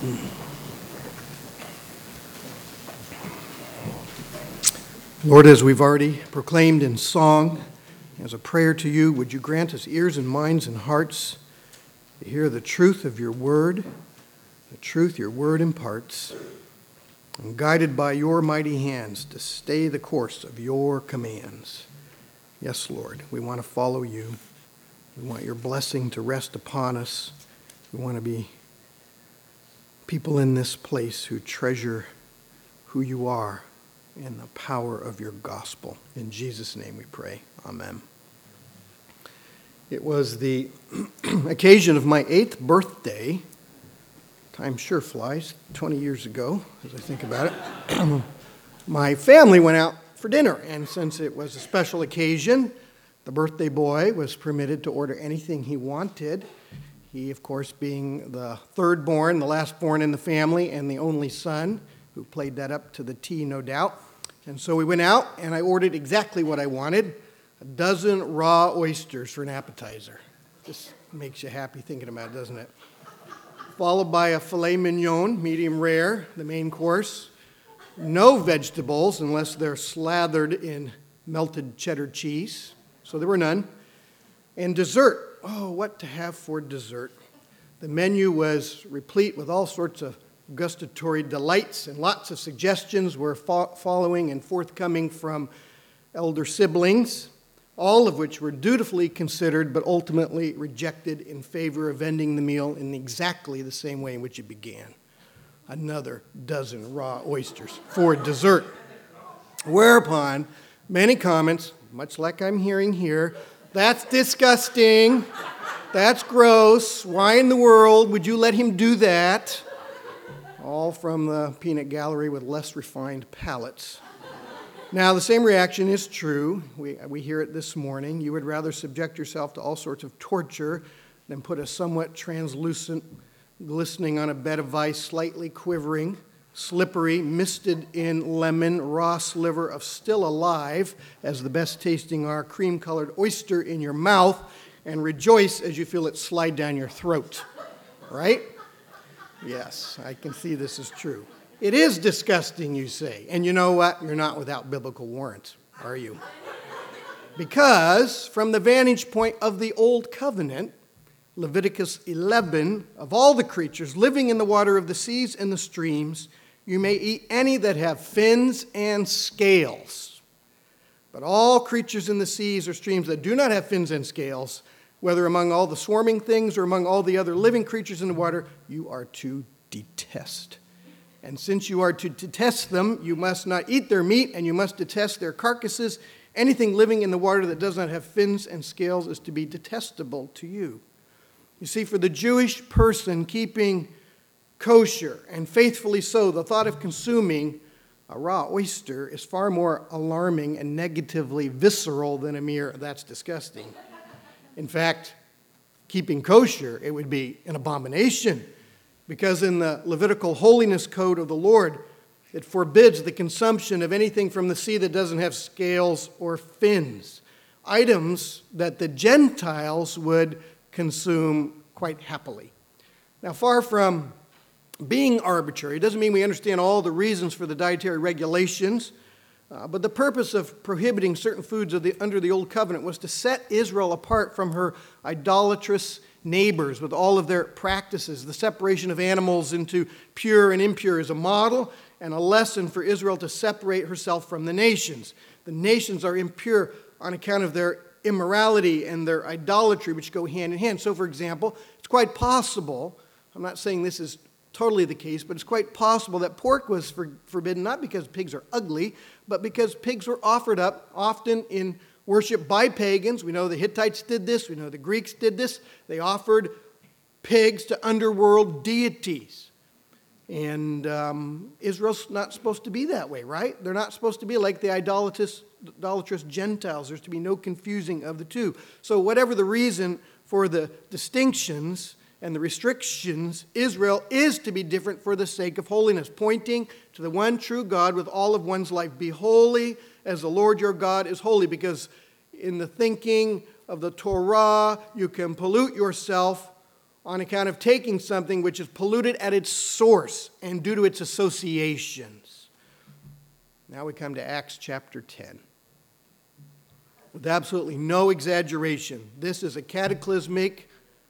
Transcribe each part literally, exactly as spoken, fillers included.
Lord, as we've already proclaimed in song, as a prayer to you, would you grant us ears and minds and hearts to hear the truth of your word, the truth your word imparts, and guided by your mighty hands to stay the course of your commands. Yes, Lord, we want to follow you. We want your blessing to rest upon us. We want to be people in this place who treasure who you are and the power of your gospel. In Jesus' name we pray. Amen. It was the occasion of my eighth birthday. Time sure flies, twenty years ago, as I think about it. My family went out for dinner, and since it was a special occasion, the birthday boy was permitted to order anything he wanted. He, of course, being the third born, the last born in the family, and the only son, who played that up to the T, no doubt. And so we went out, and I ordered exactly what I wanted, a dozen raw oysters for an appetizer. Just makes you happy thinking about it, doesn't it? Followed by a filet mignon, medium rare, the main course. No vegetables unless they're slathered in melted cheddar cheese. So there were none. And dessert. Oh, what to have for dessert. The menu was replete with all sorts of gustatory delights, and lots of suggestions were fo- following and forthcoming from elder siblings, all of which were dutifully considered but ultimately rejected in favor of ending the meal in exactly the same way in which it began. Another dozen raw oysters for dessert. Whereupon, many comments, much like I'm hearing here, that's disgusting, that's gross, why in the world would you let him do that? All from the peanut gallery with less refined palates. Now, the same reaction is true. We, we hear it this morning. You would rather subject yourself to all sorts of torture than put a somewhat translucent, glistening on a bed of ice, slightly quivering, slippery, misted in lemon, raw sliver of still alive, as the best tasting are, cream-colored oyster in your mouth, and rejoice as you feel it slide down your throat. Right? Yes, I can see this is true. It is disgusting, you say. And you know what? You're not without biblical warrant, are you? Because from the vantage point of the Old Covenant, Leviticus eleven, of all the creatures living in the water of the seas and the streams, you may eat any that have fins and scales. But all creatures in the seas or streams that do not have fins and scales, whether among all the swarming things or among all the other living creatures in the water, you are to detest. And since you are to detest them, you must not eat their meat, and you must detest their carcasses. Anything living in the water that does not have fins and scales is to be detestable to you. You see, for the Jewish person keeping kosher, and faithfully so, the thought of consuming a raw oyster is far more alarming and negatively visceral than a mere, that's disgusting. In fact, keeping kosher, it would be an abomination, because in the Levitical holiness code of the Lord, it forbids the consumption of anything from the sea that doesn't have scales or fins, items that the Gentiles would consume quite happily. Now, far from being arbitrary, it doesn't mean we understand all the reasons for the dietary regulations. Uh, but the purpose of prohibiting certain foods of the, under the Old Covenant was to set Israel apart from her idolatrous neighbors with all of their practices. The separation of animals into pure and impure is a model and a lesson for Israel to separate herself from the nations. The nations are impure on account of their immorality and their idolatry, which go hand in hand. So, for example, it's quite possible, I'm not saying this is totally the case, but it's quite possible that pork was for, forbidden not because pigs are ugly, but because pigs were offered up often in worship by pagans. We know the Hittites did this. We know the Greeks did this. They offered pigs to underworld deities. And um, Israel's not supposed to be that way, right? They're not supposed to be like the idolatrous, idolatrous Gentiles. There's to be no confusing of the two. So whatever the reason for the distinctions and the restrictions, Israel is to be different for the sake of holiness, pointing to the one true God with all of one's life. Be holy as the Lord your God is holy, because in the thinking of the Torah, you can pollute yourself on account of taking something which is polluted at its source and due to its associations. Now we come to Acts chapter ten. With absolutely no exaggeration, this is a cataclysmic,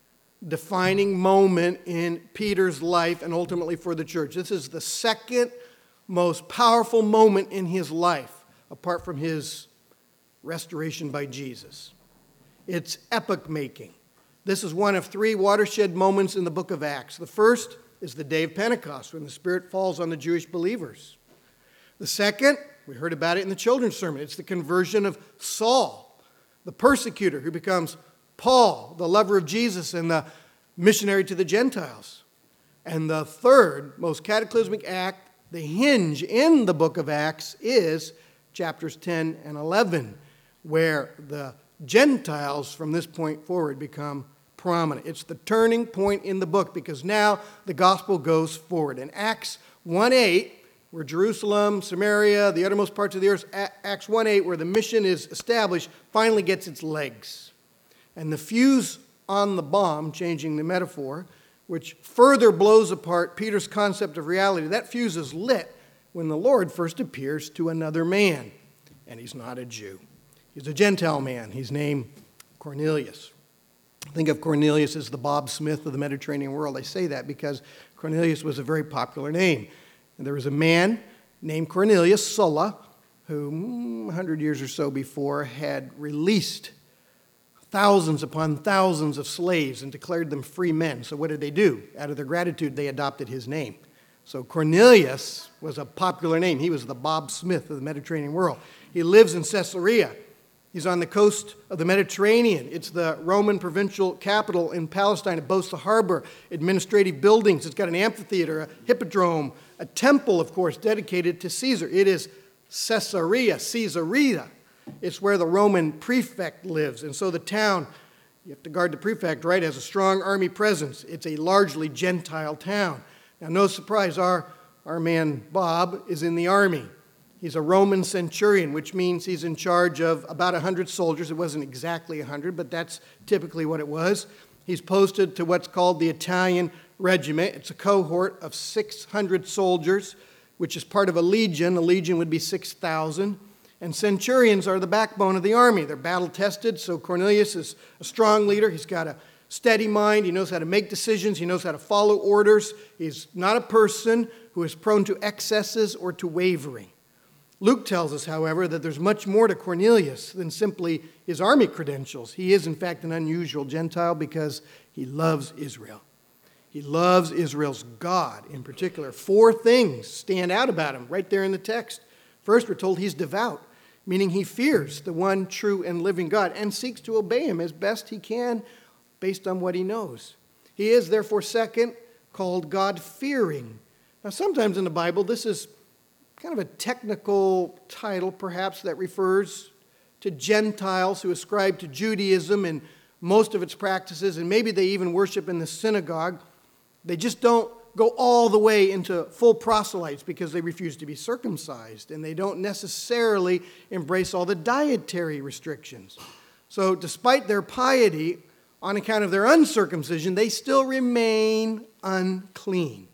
defining moment in Peter's life and ultimately for the church. This is the second most powerful moment in his life, apart from his restoration by Jesus. It's epoch-making. This is one of three watershed moments in the book of Acts. The first is the day of Pentecost, when the Spirit falls on the Jewish believers. The second, we heard about it in the children's sermon, it's the conversion of Saul, the persecutor, who becomes Paul, the lover of Jesus and the missionary to the Gentiles. And the third most cataclysmic act, the hinge in the book of Acts, is chapters ten and eleven, where the Gentiles from this point forward become prominent. It's the turning point in the book because now the gospel goes forward. In Acts one eight, where Jerusalem, Samaria, the uttermost parts of the earth, Acts one eight, where the mission is established, finally gets its legs. And the fuse on the bomb, changing the metaphor, which further blows apart Peter's concept of reality, that fuse is lit when the Lord first appears to another man. And he's not a Jew. He's a Gentile man. He's named Cornelius. Think of Cornelius as the Bob Smith of the Mediterranean world. I say that because Cornelius was a very popular name. And there was a man named Cornelius Sulla who, a hundred years or so before, had released thousands upon thousands of slaves and declared them free men. So what did they do? Out of their gratitude, they adopted his name. So Cornelius was a popular name. He was the Bob Smith of the Mediterranean world. He lives in Caesarea. He's on the coast of the Mediterranean. It's the Roman provincial capital in Palestine. It boasts a harbor, administrative buildings. It's got an amphitheater, a hippodrome, a temple, of course, dedicated to Caesar. It is Caesarea, Caesarea. It's where the Roman prefect lives. And so the town, you have to guard the prefect, right, has a strong army presence. It's a largely Gentile town. Now, no surprise, our, our man Bob is in the army. He's a Roman centurion, which means he's in charge of about one hundred soldiers. It wasn't exactly one hundred, but that's typically what it was. He's posted to what's called the Italian regiment. It's a cohort of six hundred soldiers, which is part of a legion. A legion would be six thousand. And centurions are the backbone of the army. They're battle-tested, so Cornelius is a strong leader. He's got a steady mind. He knows how to make decisions. He knows how to follow orders. He's not a person who is prone to excesses or to wavering. Luke tells us, however, that there's much more to Cornelius than simply his army credentials. He is, in fact, an unusual Gentile because he loves Israel. He loves Israel's God in particular. Four things stand out about him right there in the text. First, we're told he's devout, meaning he fears the one true and living God and seeks to obey him as best he can based on what he knows. He is, therefore, second, called God-fearing. Now, sometimes in the Bible, this is kind of a technical title, perhaps, that refers to Gentiles who ascribe to Judaism and most of its practices, and maybe they even worship in the synagogue. They just don't go all the way into full proselytes because they refuse to be circumcised, and they don't necessarily embrace all the dietary restrictions. So despite their piety, on account of their uncircumcision, they still remain unclean.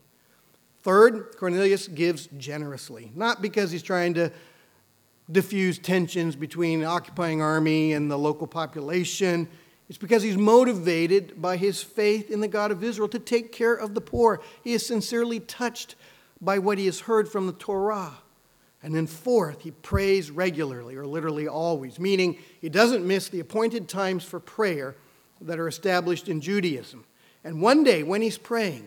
Third, Cornelius gives generously, not because he's trying to diffuse tensions between the occupying army and the local population. It's because he's motivated by his faith in the God of Israel to take care of the poor. He is sincerely touched by what he has heard from the Torah. And then fourth, he prays regularly, or literally always, meaning he doesn't miss the appointed times for prayer that are established in Judaism. And one day when he's praying,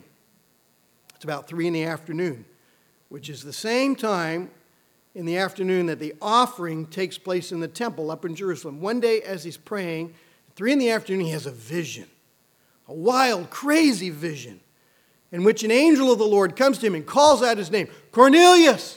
it's about three in the afternoon, which is the same time in the afternoon that the offering takes place in the temple up in Jerusalem. One day as he's praying, at three in the afternoon, he has a vision, a wild, crazy vision, in which an angel of the Lord comes to him and calls out his name, Cornelius!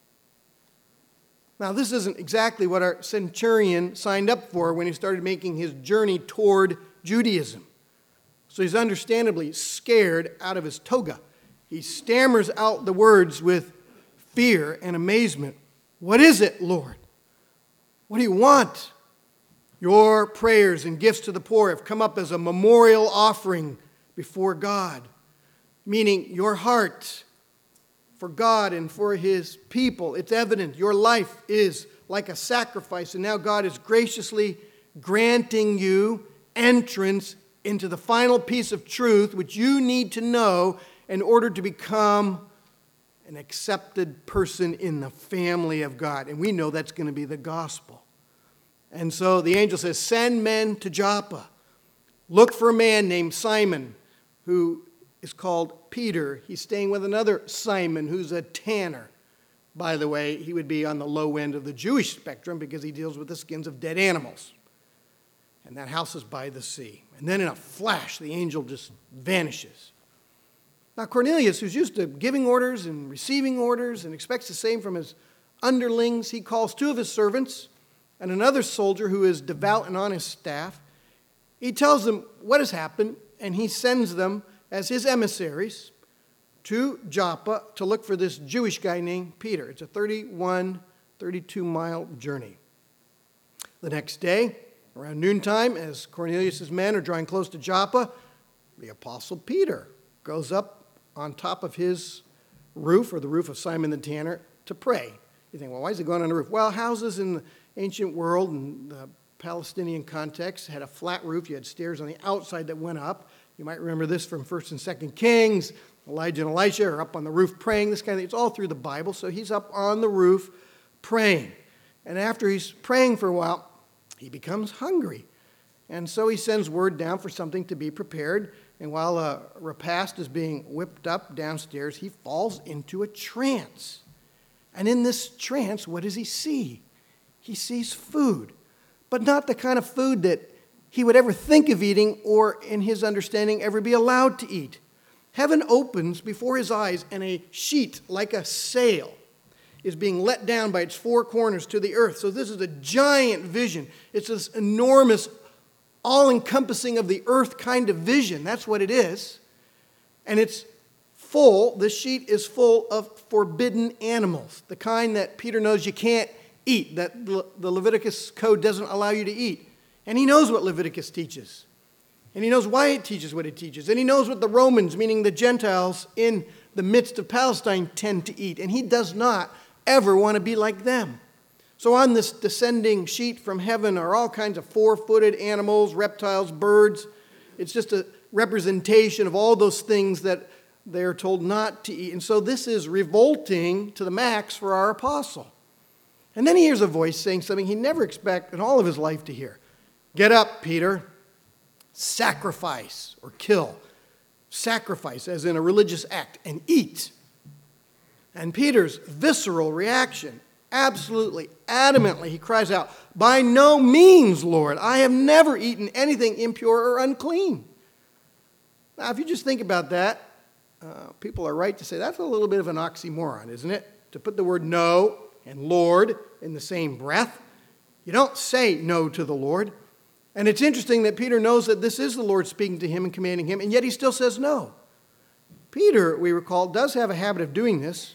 Now, this isn't exactly what our centurion signed up for when he started making his journey toward Judaism. So he's understandably scared out of his toga. He stammers out the words with fear and amazement. What is it, Lord? What do you want? Your prayers and gifts to the poor have come up as a memorial offering before God, meaning your heart for God and for his people. It's evident your life is like a sacrifice, and now God is graciously granting you entrance into the final piece of truth which you need to know in order to become an accepted person in the family of God. And we know that's going to be the gospel. And so the angel says, send men to Joppa. Look for a man named Simon who is called Peter. He's staying with another Simon who's a tanner. By the way, he would be on the low end of the Jewish spectrum because he deals with the skins of dead animals. And that house is by the sea. And then in a flash, the angel just vanishes. Now Cornelius, who's used to giving orders and receiving orders and expects the same from his underlings, he calls two of his servants and another soldier who is devout and on his staff. He tells them what has happened, and he sends them as his emissaries to Joppa to look for this Jewish guy named Peter. It's a thirty-one, thirty-two mile journey. The next day, around noontime, as Cornelius' men are drawing close to Joppa, the apostle Peter goes up on top of his roof, or the roof of Simon the tanner, to pray. You think, well, why is he going on the roof? Well, houses in the ancient world and the Palestinian context had a flat roof. You had stairs on the outside that went up. You might remember this from First and Second Kings. Elijah and Elisha are up on the roof praying, this kind of thing. It's all through the Bible. So he's up on the roof praying. And after he's praying for a while, he becomes hungry. And so he sends word down for something to be prepared. And while a repast is being whipped up downstairs, he falls into a trance. And in this trance, what does he see? He sees food, but not the kind of food that he would ever think of eating or, in his understanding, ever be allowed to eat. Heaven opens before his eyes, and a sheet like a sail is being let down by its four corners to the earth. So this is a giant vision. It's this enormous, all-encompassing of the earth kind of vision. That's what it is. And it's full, the sheet is full of forbidden animals, the kind that Peter knows you can't eat, that the Leviticus code doesn't allow you to eat. And he knows what Leviticus teaches. And he knows why it teaches what it teaches. And he knows what the Romans, meaning the Gentiles in the midst of Palestine, tend to eat. And he does not ever want to be like them. So on this descending sheet from heaven are all kinds of four-footed animals, reptiles, birds. It's just a representation of all those things that they are told not to eat. And so this is revolting to the max for our apostle. And then he hears a voice saying something he never expected in all of his life to hear. Get up, Peter. Sacrifice or kill. Sacrifice as in a religious act, and eat. And Peter's visceral reaction, absolutely, adamantly, he cries out, by no means, Lord, I have never eaten anything impure or unclean. Now, if you just think about that, uh, people are right to say that's a little bit of an oxymoron, isn't it? To put the word no and Lord in the same breath. You don't say no to the Lord. And it's interesting that Peter knows that this is the Lord speaking to him and commanding him, and yet he still says no. Peter, we recall, does have a habit of doing this.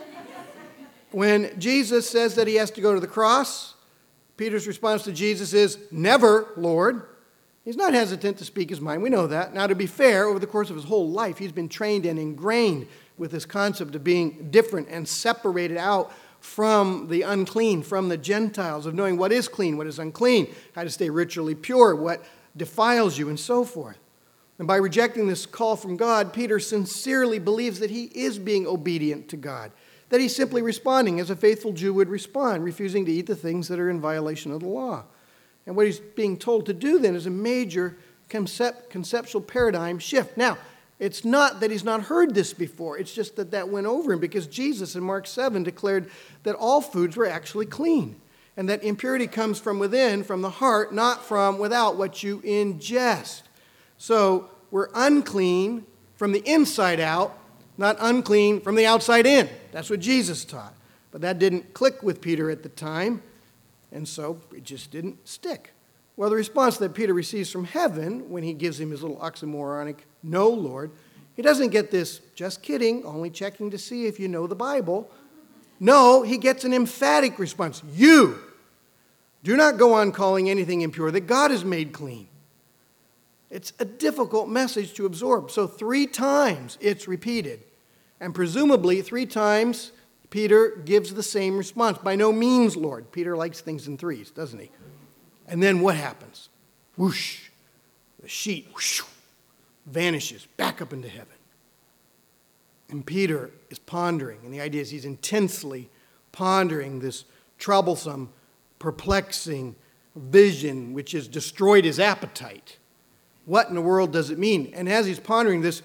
When Jesus says that he has to go to the cross, Peter's response to Jesus is, never, Lord. He's not hesitant to speak his mind. We know that. Now, to be fair, over the course of his whole life, he's been trained and ingrained with this concept of being different and separated out from the unclean, from the Gentiles, of knowing what is clean, what is unclean, how to stay ritually pure, what defiles you, and so forth. And by rejecting this call from God, Peter sincerely believes that he is being obedient to God, that he's simply responding as a faithful Jew would respond, refusing to eat the things that are in violation of the law. And what he's being told to do then is a major concept, conceptual paradigm shift. Now, it's not that he's not heard this before. It's just that that went over him because Jesus in Mark seven declared that all foods were actually clean and that impurity comes from within, from the heart, not from without what you ingest. So we're unclean from the inside out, not unclean from the outside in. That's what Jesus taught. But that didn't click with Peter at the time, and so it just didn't stick. Well, the response that Peter receives from heaven when he gives him his little oxymoronic, no, Lord, he doesn't get this, just kidding, only checking to see if you know the Bible. No, he gets an emphatic response. You do not go on calling anything impure that God has made clean. It's a difficult message to absorb. So three times it's repeated. And presumably three times Peter gives the same response. By no means, Lord. Peter likes things in threes, doesn't he? And then what happens? Whoosh. The sheet whoosh, vanishes back up into heaven. And Peter is pondering. And the idea is he's intensely pondering this troublesome, perplexing vision which has destroyed his appetite. What in the world does it mean? And as he's pondering this,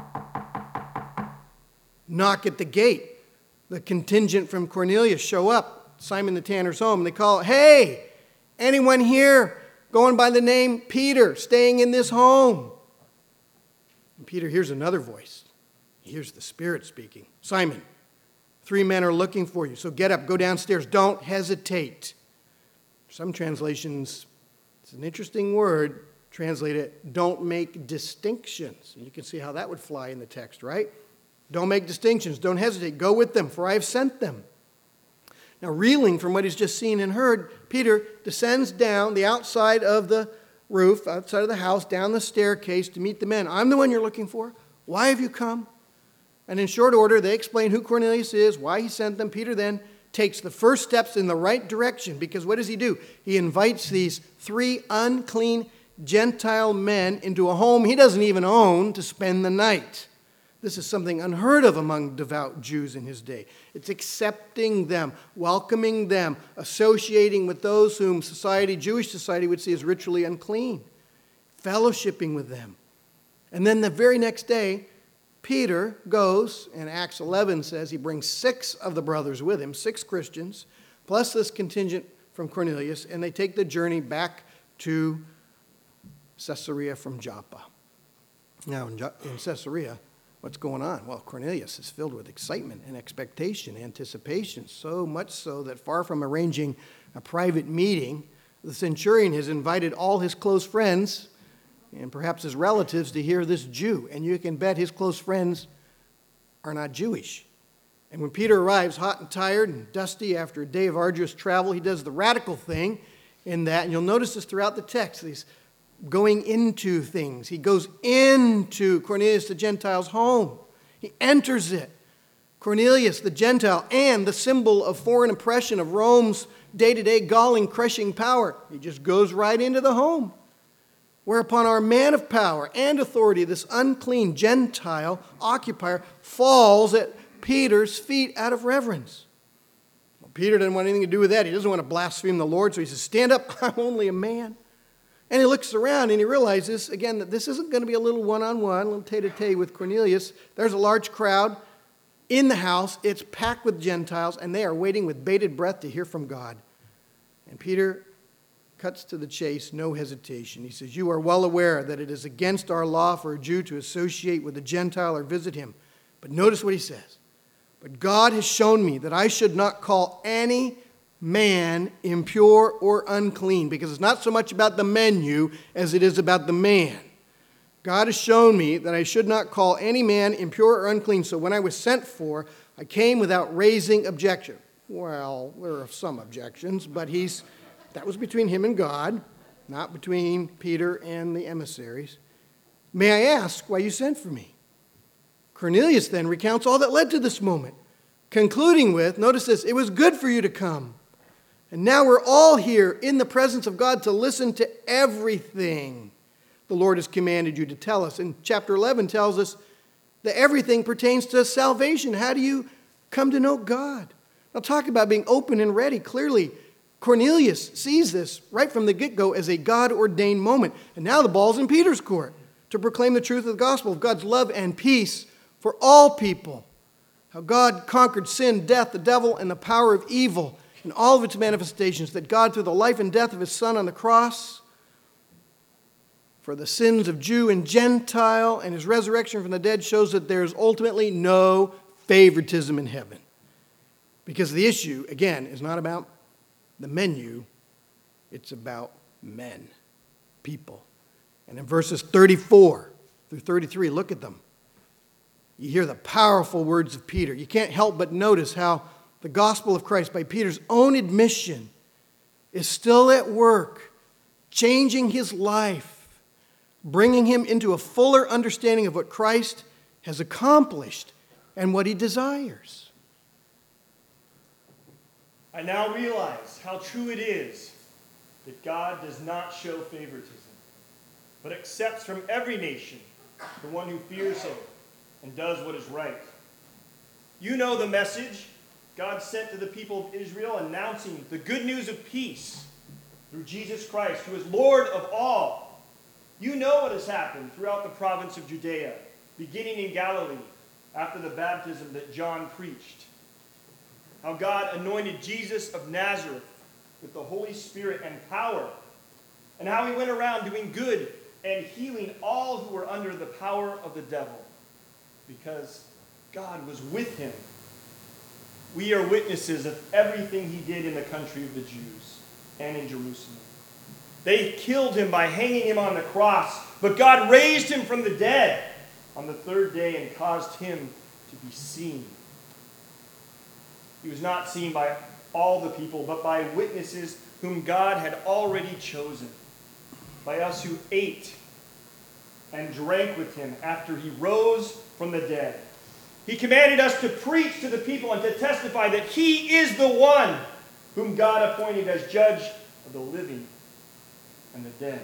knock at the gate. The contingent from Cornelius show up, Simon the tanner's home. They call, hey, anyone here going by the name Peter, staying in this home? And Peter hears another voice. He hears the Spirit speaking. Simon, three men are looking for you, so get up, go downstairs. Don't hesitate. Some translations, it's an interesting word, translate it, don't make distinctions. And you can see how that would fly in the text, right? Don't make distinctions. Don't hesitate. Go with them, for I have sent them. Now, reeling from what he's just seen and heard, Peter descends down the outside of the roof, outside of the house, down the staircase to meet the men. I'm the one you're looking for. Why have you come? And in short order, they explain who Cornelius is, why he sent them. Peter then takes the first steps in the right direction, because what does he do? He invites these three unclean Gentile men into a home he doesn't even own to spend the night. This is something unheard of among devout Jews in his day. It's accepting them, welcoming them, associating with those whom society, Jewish society, would see as ritually unclean, fellowshipping with them. And then the very next day, Peter goes, and Acts eleven says he brings six of the brothers with him, six Christians, plus this contingent from Cornelius, and they take the journey back to Caesarea from Joppa. Now, in Caesarea, what's going on? Well, Cornelius is filled with excitement and expectation, anticipation, so much so that far from arranging a private meeting, the centurion has invited all his close friends and perhaps his relatives to hear this Jew. And you can bet his close friends are not Jewish. And when Peter arrives hot and tired and dusty after a day of arduous travel, he does the radical thing in that, and you'll notice this throughout the text, he's going into things. He goes into Cornelius the Gentile's home. He enters it. Cornelius the Gentile and the symbol of foreign oppression of Rome's day-to-day galling, crushing power. He just goes right into the home. Whereupon our man of power and authority, this unclean Gentile occupier, falls at Peter's feet out of reverence. Well, Peter doesn't want anything to do with that. He doesn't want to blaspheme the Lord, so he says, stand up, I'm only a man. And he looks around and he realizes, again, that this isn't going to be a little one-on-one, a little tete-a-tete with Cornelius. There's a large crowd in the house. It's packed with Gentiles, and they are waiting with bated breath to hear from God. And Peter cuts to the chase, no hesitation. He says, you are well aware that it is against our law for a Jew to associate with a Gentile or visit him. But notice what he says. But God has shown me that I should not call any man impure or unclean, because it's not so much about the menu as it is about the man. God has shown me that I should not call any man impure or unclean. So when I was sent for, I came without raising objection. Well, there are some objections, but he's that was between him and God, not between Peter and the emissaries. May I ask why you sent for me? Cornelius then recounts all that led to this moment, concluding with, notice this, it was good for you to come. And now we're all here in the presence of God to listen to everything the Lord has commanded you to tell us. And chapter eleven tells us that everything pertains to salvation. How do you come to know God? Now talk about being open and ready. Clearly, Cornelius sees this right from the get-go as a God-ordained moment. And now the ball's in Peter's court to proclaim the truth of the gospel of God's love and peace for all people. How God conquered sin, death, the devil, and the power of evil in all of its manifestations. That God, through the life and death of his Son on the cross, for the sins of Jew and Gentile, and his resurrection from the dead, shows that there is ultimately no favoritism in heaven. Because the issue, again, is not about the menu, it's about men, people. And in verses thirty-four through thirty-three, look at them. You hear the powerful words of Peter. You can't help but notice how the gospel of Christ, by Peter's own admission, is still at work, changing his life, bringing him into a fuller understanding of what Christ has accomplished and what he desires. I now realize how true it is that God does not show favoritism, but accepts from every nation the one who fears him and does what is right. You know the message God sent to the people of Israel, announcing the good news of peace through Jesus Christ, who is Lord of all. You know what has happened throughout the province of Judea, beginning in Galilee, after the baptism that John preached. How God anointed Jesus of Nazareth with the Holy Spirit and power, and how he went around doing good and healing all who were under the power of the devil, because God was with him. We are witnesses of everything he did in the country of the Jews and in Jerusalem. They killed him by hanging him on the cross, but God raised him from the dead on the third day and caused him to be seen. He was not seen by all the people, but by witnesses whom God had already chosen, by us who ate and drank with him after he rose from the dead. He commanded us to preach to the people and to testify that he is the one whom God appointed as judge of the living and the dead.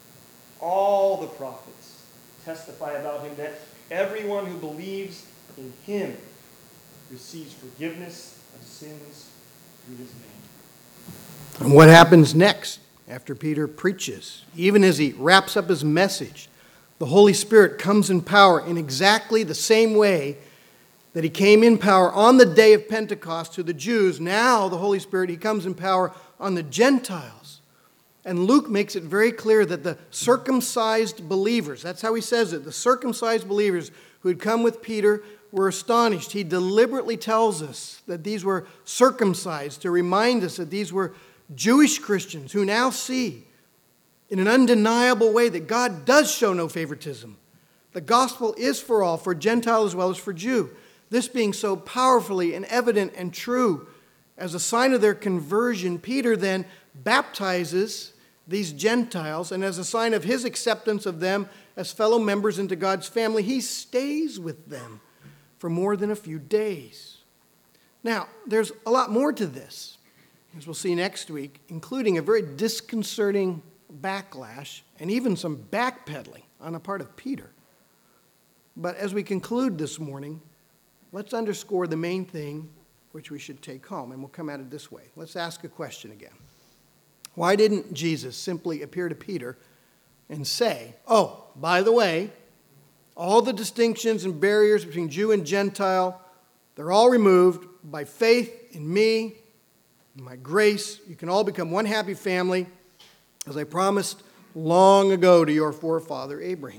All the prophets testify about him, that everyone who believes in him receives forgiveness of sins through his name. And what happens next after Peter preaches? Even as he wraps up his message, the Holy Spirit comes in power in exactly the same way that he came in power on the day of Pentecost to the Jews. Now the Holy Spirit, he comes in power on the Gentiles. And Luke makes it very clear that the circumcised believers, that's how he says it, the circumcised believers who had come with Peter were astonished. He deliberately tells us that these were circumcised to remind us that these were Jewish Christians who now see in an undeniable way that God does show no favoritism. The gospel is for all, for Gentile as well as for Jew. This being so powerfully and evident and true, as a sign of their conversion, Peter then baptizes these Gentiles, and as a sign of his acceptance of them as fellow members into God's family, he stays with them for more than a few days. Now, there's a lot more to this, as we'll see next week, including a very disconcerting backlash and even some backpedaling on the part of Peter. But as we conclude this morning, let's underscore the main thing which we should take home, and we'll come at it this way. Let's ask a question again. Why didn't Jesus simply appear to Peter and say, oh, by the way, all the distinctions and barriers between Jew and Gentile, they're all removed by faith in me, in my grace. You can all become one happy family, as I promised long ago to your forefather Abraham.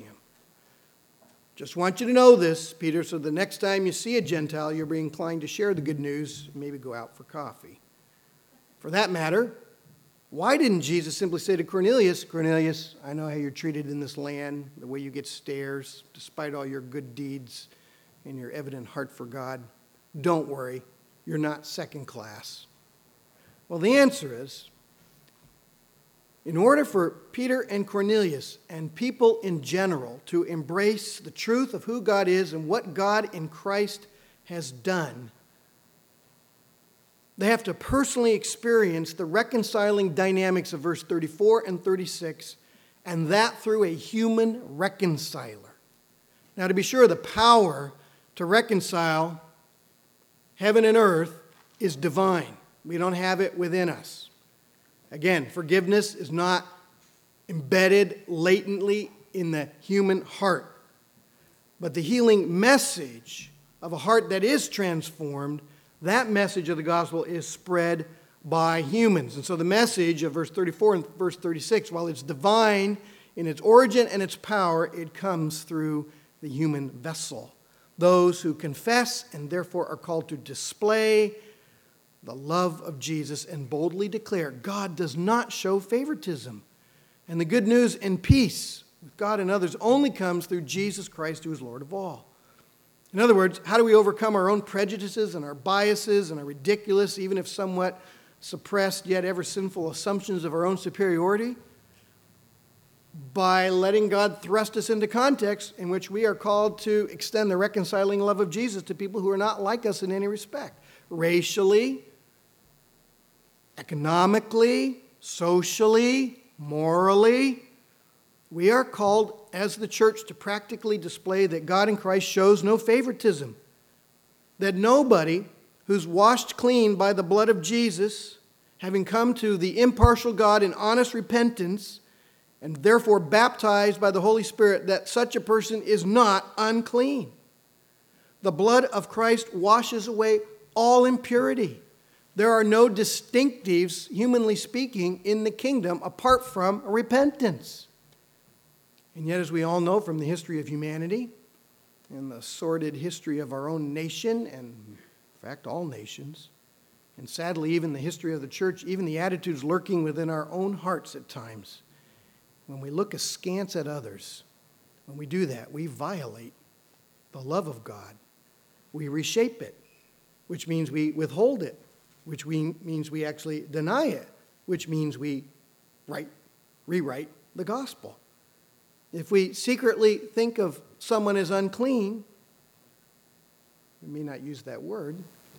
Just want you to know this, Peter, so the next time you see a Gentile, you'll be inclined to share the good news, maybe go out for coffee. For that matter, why didn't Jesus simply say to Cornelius, Cornelius, I know how you're treated in this land, the way you get stares, despite all your good deeds and your evident heart for God. Don't worry, you're not second class. Well, the answer is, in order for Peter and Cornelius and people in general to embrace the truth of who God is and what God in Christ has done, they have to personally experience the reconciling dynamics of verse thirty-four and thirty-six, and that through a human reconciler. Now, to be sure, the power to reconcile heaven and earth is divine. We don't have it within us. Again, forgiveness is not embedded latently in the human heart. But the healing message of a heart that is transformed, that message of the gospel is spread by humans. And so the message of verse thirty-four and verse thirty-six, while it's divine in its origin and its power, it comes through the human vessel. Those who confess and therefore are called to display the love of Jesus and boldly declare God does not show favoritism. And the good news and peace with God and others only comes through Jesus Christ, who is Lord of all. In other words, how do we overcome our own prejudices and our biases and our ridiculous, even if somewhat suppressed, yet ever sinful assumptions of our own superiority? by letting God thrust us into context in which we are called to extend the reconciling love of Jesus to people who are not like us in any respect. Racially, economically, socially, morally. We are called as the church to practically display that God in Christ shows no favoritism. That nobody who's washed clean by the blood of Jesus, having come to the impartial God in honest repentance, and therefore baptized by the Holy Spirit, that such a person is not unclean. The blood of Christ washes away all impurity. There are no distinctives, humanly speaking, in the kingdom apart from repentance. And yet, as we all know from the history of humanity and the sordid history of our own nation, and in fact all nations, and sadly even the history of the church, even the attitudes lurking within our own hearts at times, when we look askance at others, when we do that, we violate the love of God. We reshape it, which means we withhold it, which we, means we actually deny it, which means we write, rewrite the gospel. If we secretly think of someone as unclean, we may not use that word,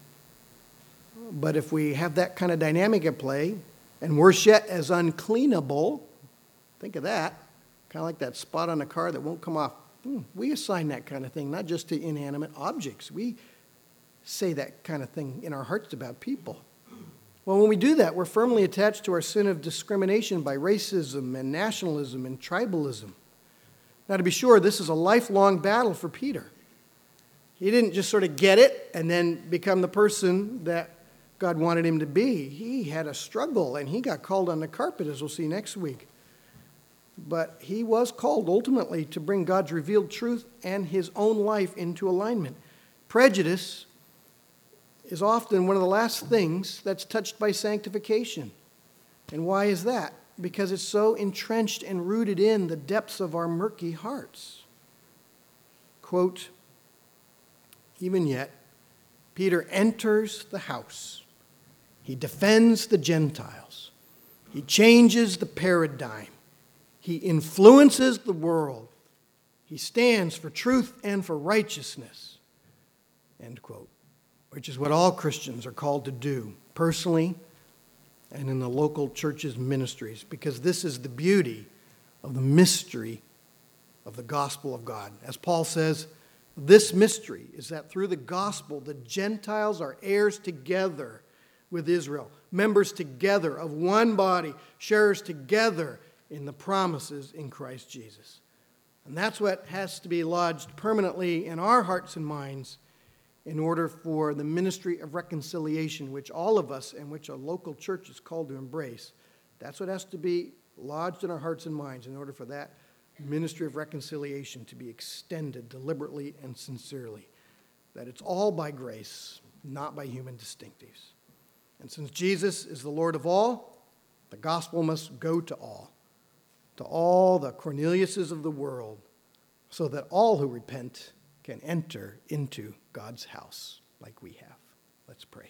but if we have that kind of dynamic at play, and we're yet as uncleanable, think of that, kind of like that spot on a car that won't come off. Hmm, we assign that kind of thing, not just to inanimate objects. We say that kind of thing in our hearts about people. Well, when we do that, we're firmly attached to our sin of discrimination by racism and nationalism and tribalism. Now, to be sure, this is a lifelong battle for Peter. He didn't just sort of get it and then become the person that God wanted him to be. He had a struggle, and he got called on the carpet, as we'll see next week. But he was called ultimately to bring God's revealed truth and his own life into alignment. Prejudice is often one of the last things that's touched by sanctification. And why is that? Because it's so entrenched and rooted in the depths of our murky hearts. Quote, even yet, Peter enters the house. He defends the Gentiles. He changes the paradigm. He influences the world. He stands for truth and for righteousness. End quote. Which is what all Christians are called to do, personally and in the local church's ministries, because this is the beauty of the mystery of the gospel of God. As Paul says, this mystery is that through the gospel, the Gentiles are heirs together with Israel, members together of one body, sharers together in the promises in Christ Jesus. And that's what has to be lodged permanently in our hearts and minds in order for the ministry of reconciliation, which all of us and which a local church is called to embrace. That's what has to be lodged in our hearts and minds in order for that ministry of reconciliation to be extended deliberately and sincerely. That it's all by grace, not by human distinctives. And since Jesus is the Lord of all, the gospel must go to all, to all the Corneliuses of the world, so that all who repent can enter into God's house like we have. Let's pray.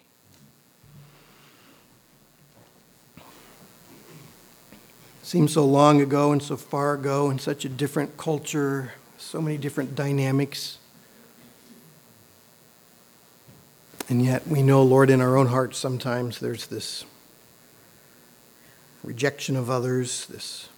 Seems so long ago and so far ago in such a different culture, so many different dynamics. And yet we know, Lord, in our own hearts sometimes there's this rejection of others, this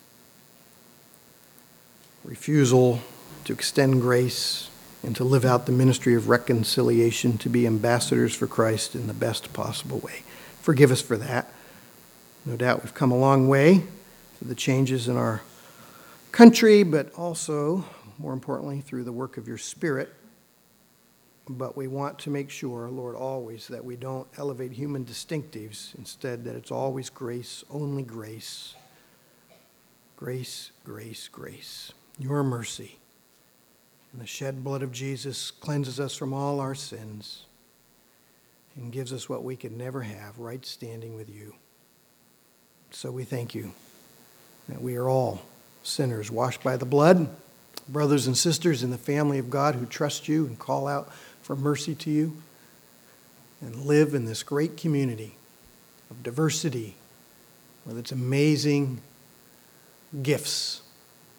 refusal to extend grace and to live out the ministry of reconciliation, to be ambassadors for Christ in the best possible way. Forgive us for that. No doubt we've come a long way through the changes in our country, but also, more importantly, through the work of your Spirit. But we want to make sure, Lord, always that we don't elevate human distinctives. Instead, that it's always grace, only grace. Grace, grace, grace. Your mercy. And the shed blood of Jesus cleanses us from all our sins and gives us what we could never have, right standing with you. So we thank you that we are all sinners washed by the blood, brothers and sisters in the family of God who trust you and call out for mercy to you and live in this great community of diversity with its amazing gifts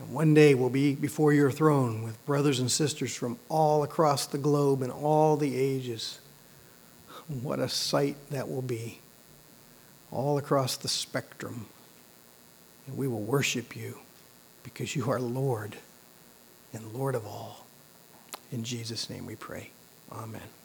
And one day we'll be before your throne with brothers and sisters from all across the globe and all the ages. What a sight that will be. All across the spectrum. And we will worship you because you are Lord and Lord of all. In Jesus' name we pray. Amen.